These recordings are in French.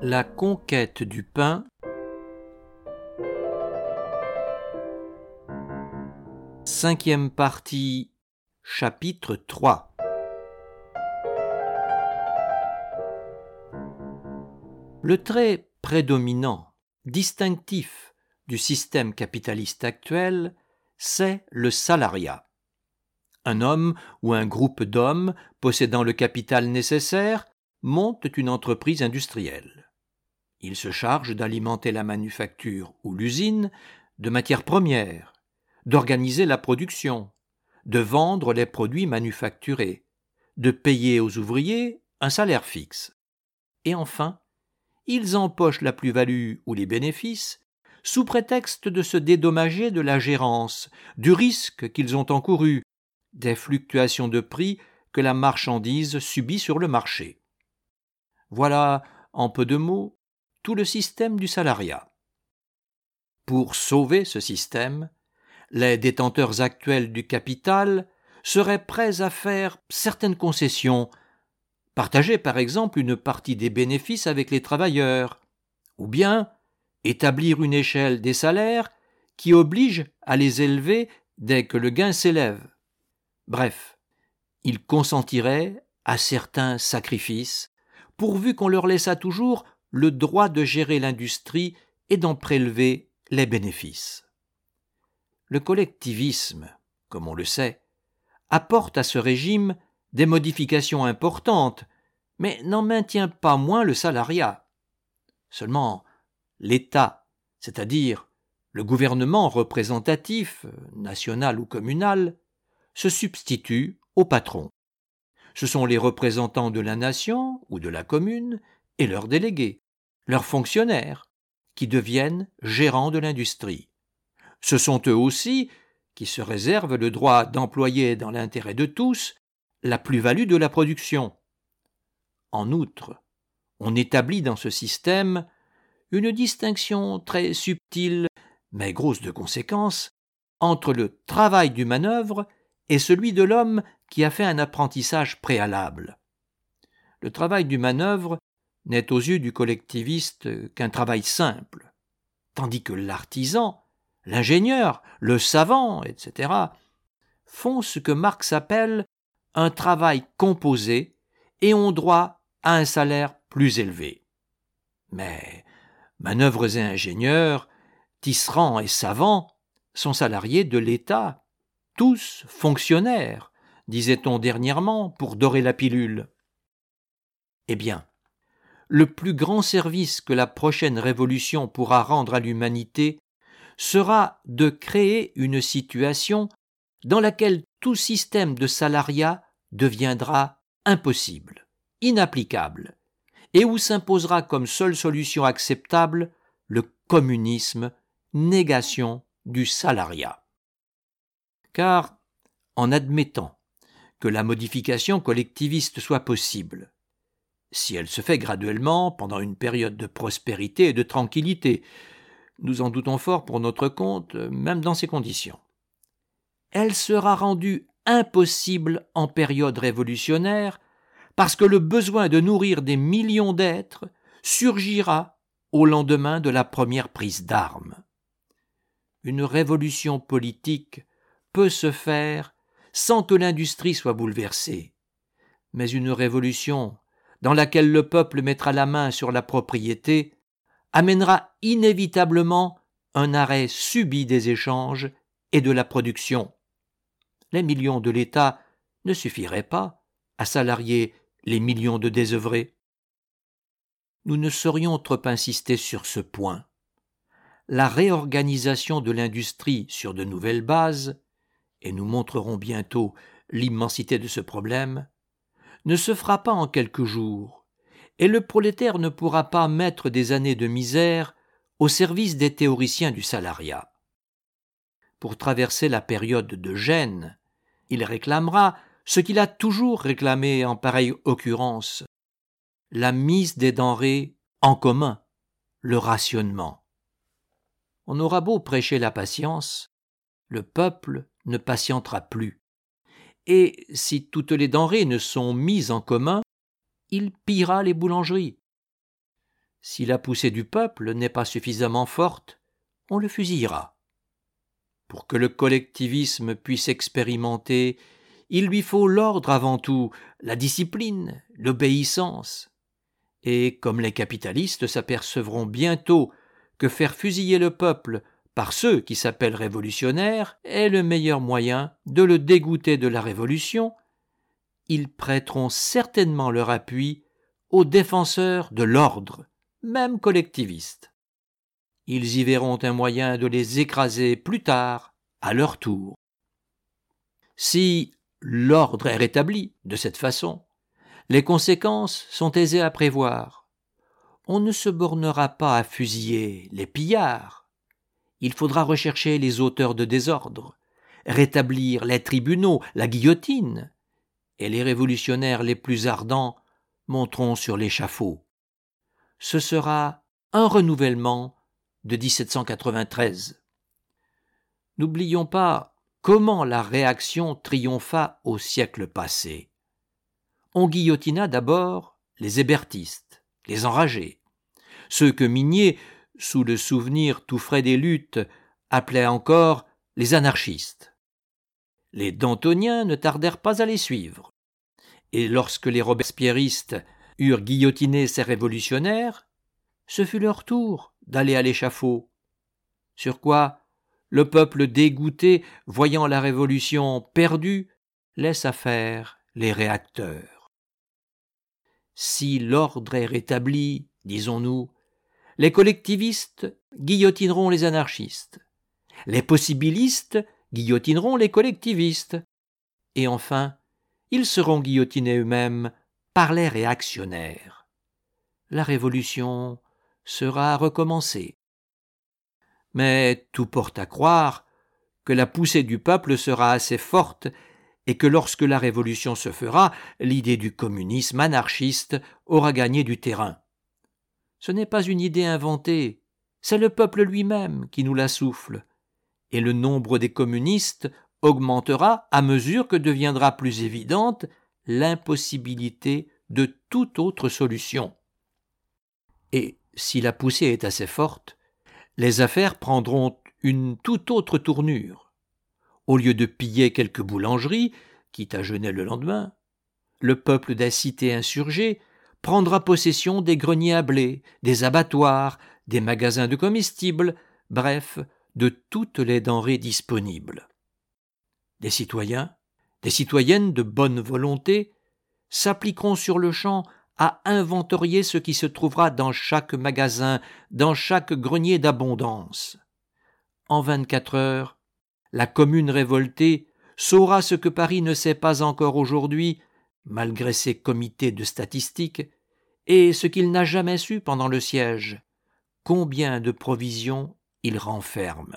La conquête du pain. Cinquième partie, chapitre 3. Le trait prédominant, distinctif du système capitaliste actuel, c'est le salariat. Un homme ou un groupe d'hommes possédant le capital nécessaire monte une entreprise industrielle. Il se charge d'alimenter la manufacture ou l'usine de matières premières, d'organiser la production, de vendre les produits manufacturés, de payer aux ouvriers un salaire fixe. Et enfin, ils empochent la plus-value ou les bénéfices sous prétexte de se dédommager de la gérance, du risque qu'ils ont encouru, des fluctuations de prix que la marchandise subit sur le marché. Voilà, en peu de mots, tout le système du salariat. Pour sauver ce système, les détenteurs actuels du capital seraient prêts à faire certaines concessions, partager par exemple une partie des bénéfices avec les travailleurs, ou bien établir une échelle des salaires qui oblige à les élever dès que le gain s'élève. Bref, ils consentiraient à certains sacrifices, pourvu qu'on leur laissât toujours le droit de gérer l'industrie et d'en prélever les bénéfices. Le collectivisme, comme on le sait, apporte à ce régime des modifications importantes, mais n'en maintient pas moins le salariat. Seulement, l'État, c'est-à-dire le gouvernement représentatif, national ou communal, se substitue au patron. Ce sont les représentants de la nation ou de la commune et leurs délégués, leurs fonctionnaires, qui deviennent gérants de l'industrie. Ce sont eux aussi qui se réservent le droit d'employer dans l'intérêt de tous la plus-value de la production. En outre, on établit dans ce système une distinction très subtile, mais grosse de conséquences, entre le travail du manœuvre et celui de l'homme qui a fait un apprentissage préalable. Le travail du manœuvre n'est aux yeux du collectiviste qu'un travail simple, tandis que l'artisan, l'ingénieur, le savant, etc., font ce que Marx appelle un travail composé et ont droit à un salaire plus élevé. Mais manœuvres et ingénieurs, tisserands et savants sont salariés de l'État, tous fonctionnaires, disait-on dernièrement pour dorer la pilule. Eh bien, le plus grand service que la prochaine révolution pourra rendre à l'humanité sera de créer une situation dans laquelle tout système de salariat deviendra impossible, inapplicable, et où s'imposera comme seule solution acceptable le communisme, négation du salariat. Car, en admettant que la modification collectiviste soit possible, si elle se fait graduellement pendant une période de prospérité et de tranquillité, nous en doutons fort pour notre compte, même dans ces conditions, elle sera rendue impossible en période révolutionnaire parce que le besoin de nourrir des millions d'êtres surgira au lendemain de la première prise d'armes. Une révolution politique peut se faire sans que l'industrie soit bouleversée, mais une révolution dans laquelle le peuple mettra la main sur la propriété amènera inévitablement un arrêt subit des échanges et de la production. Les millions de l'État ne suffiraient pas à salarier les millions de désœuvrés. Nous ne saurions trop insister sur ce point. La réorganisation de l'industrie sur de nouvelles bases, et nous montrerons bientôt l'immensité de ce problème, ne se fera pas en quelques jours, et le prolétaire ne pourra pas mettre des années de misère au service des théoriciens du salariat. Pour traverser la période de gêne, il réclamera ce qu'il a toujours réclamé en pareille occurrence, la mise des denrées en commun, le rationnement. On aura beau prêcher la patience, le peuple ne patientera plus. Et si toutes les denrées ne sont mises en commun, il pillera les boulangeries. Si la poussée du peuple n'est pas suffisamment forte, on le fusillera. Pour que le collectivisme puisse expérimenter, il lui faut l'ordre avant tout, la discipline, l'obéissance. Et comme les capitalistes s'apercevront bientôt que faire fusiller le peuple par ceux qui s'appellent révolutionnaires est le meilleur moyen de le dégoûter de la révolution, ils prêteront certainement leur appui aux défenseurs de l'ordre, même collectivistes. Ils y verront un moyen de les écraser plus tard, à leur tour. Si l'ordre est rétabli de cette façon, les conséquences sont aisées à prévoir. On ne se bornera pas à fusiller les pillards. Il faudra rechercher les auteurs de désordre, rétablir les tribunaux, la guillotine, et les révolutionnaires les plus ardents monteront sur l'échafaud. Ce sera un renouvellement de 1793. N'oublions pas comment la réaction triompha au siècle passé. On guillotina d'abord les hébertistes, les enragés, ceux que Mignet, sous le souvenir tout frais des luttes, appelait encore les anarchistes. Les Dantoniens ne tardèrent pas à les suivre. Et lorsque les robespierristes eurent guillotiné ces révolutionnaires, ce fut leur tour d'aller à l'échafaud. Sur quoi, le peuple dégoûté, voyant la révolution perdue, laissa faire les réacteurs. Si l'ordre est rétabli, disons-nous, les collectivistes guillotineront les anarchistes, les possibilistes guillotineront les collectivistes, et enfin, ils seront guillotinés eux-mêmes par les réactionnaires. La révolution sera recommencée. Mais tout porte à croire que la poussée du peuple sera assez forte et que lorsque la révolution se fera, l'idée du communisme anarchiste aura gagné du terrain. Ce n'est pas une idée inventée, c'est le peuple lui-même qui nous la souffle, et le nombre des communistes augmentera à mesure que deviendra plus évidente l'impossibilité de toute autre solution. Et si la poussée est assez forte, les affaires prendront une toute autre tournure. Au lieu de piller quelques boulangeries, quitte à jeûner le lendemain, le peuple des cités insurgées prendra possession des greniers à blé, des abattoirs, des magasins de comestibles, bref, de toutes les denrées disponibles. Des citoyens, des citoyennes de bonne volonté s'appliqueront sur le champ à inventorier ce qui se trouvera dans chaque magasin, dans chaque grenier d'abondance. En 24 heures, la commune révoltée saura ce que Paris ne sait pas encore aujourd'hui, malgré ses comités de statistiques, et ce qu'il n'a jamais su pendant le siège, combien de provisions il renferme.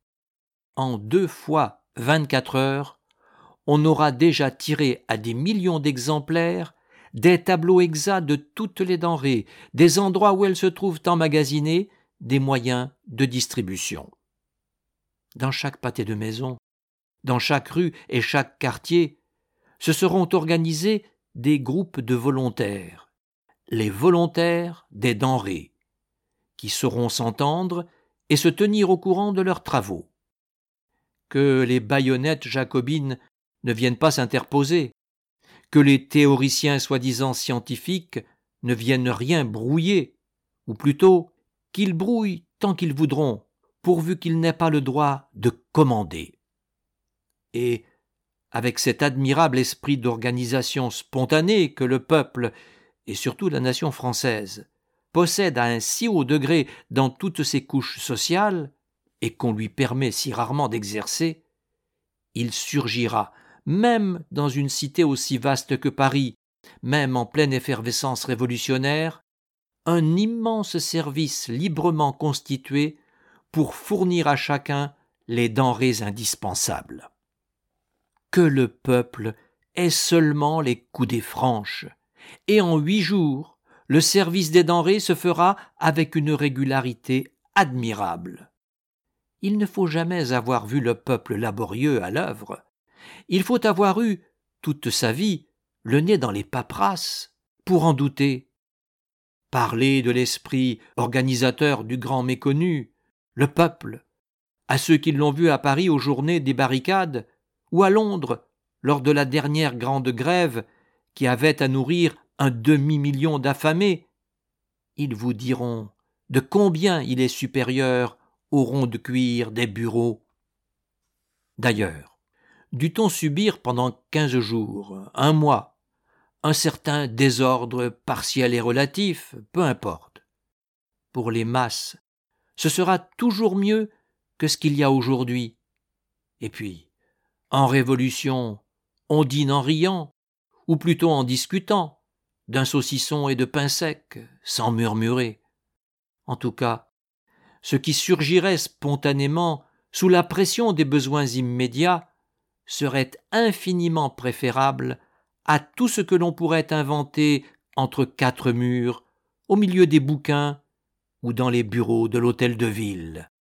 En 2 fois 24 heures, on aura déjà tiré à des millions d'exemplaires des tableaux exacts de toutes les denrées, des endroits où elles se trouvent emmagasinées, des moyens de distribution. Dans chaque pâté de maison, dans chaque rue et chaque quartier, se seront organisés des groupes de volontaires, les volontaires des denrées, qui sauront s'entendre et se tenir au courant de leurs travaux. Que les baïonnettes jacobines ne viennent pas s'interposer, que les théoriciens soi-disant scientifiques ne viennent rien brouiller, ou plutôt qu'ils brouillent tant qu'ils voudront, pourvu qu'ils n'aient pas le droit de commander. Et, avec cet admirable esprit d'organisation spontanée que le peuple, et surtout la nation française, possède à un si haut degré dans toutes ses couches sociales, et qu'on lui permet si rarement d'exercer, il surgira, même dans une cité aussi vaste que Paris, même en pleine effervescence révolutionnaire, un immense service librement constitué pour fournir à chacun les denrées indispensables. Que le peuple ait seulement les coudées franches, et en 8 jours, le service des denrées se fera avec une régularité admirable. Il ne faut jamais avoir vu le peuple laborieux à l'œuvre. Il faut avoir eu, toute sa vie, le nez dans les paperasses, pour en douter. parler de l'esprit organisateur du grand méconnu, le peuple, à ceux qui l'ont vu à Paris aux journées des barricades, ou à Londres, lors de la dernière grande grève qui avait à nourrir un demi-million d'affamés, ils vous diront de combien il est supérieur au rond de cuir des bureaux. D'ailleurs, dut-on subir pendant 15 jours, un mois, un certain désordre partiel et relatif, peu importe. Pour les masses, ce sera toujours mieux que ce qu'il y a aujourd'hui. Et puis, en révolution, on dîne en riant, ou plutôt en discutant, d'un saucisson et de pain sec, sans murmurer. En tout cas, ce qui surgirait spontanément sous la pression des besoins immédiats serait infiniment préférable à tout ce que l'on pourrait inventer entre quatre murs, au milieu des bouquins ou dans les bureaux de l'hôtel de ville.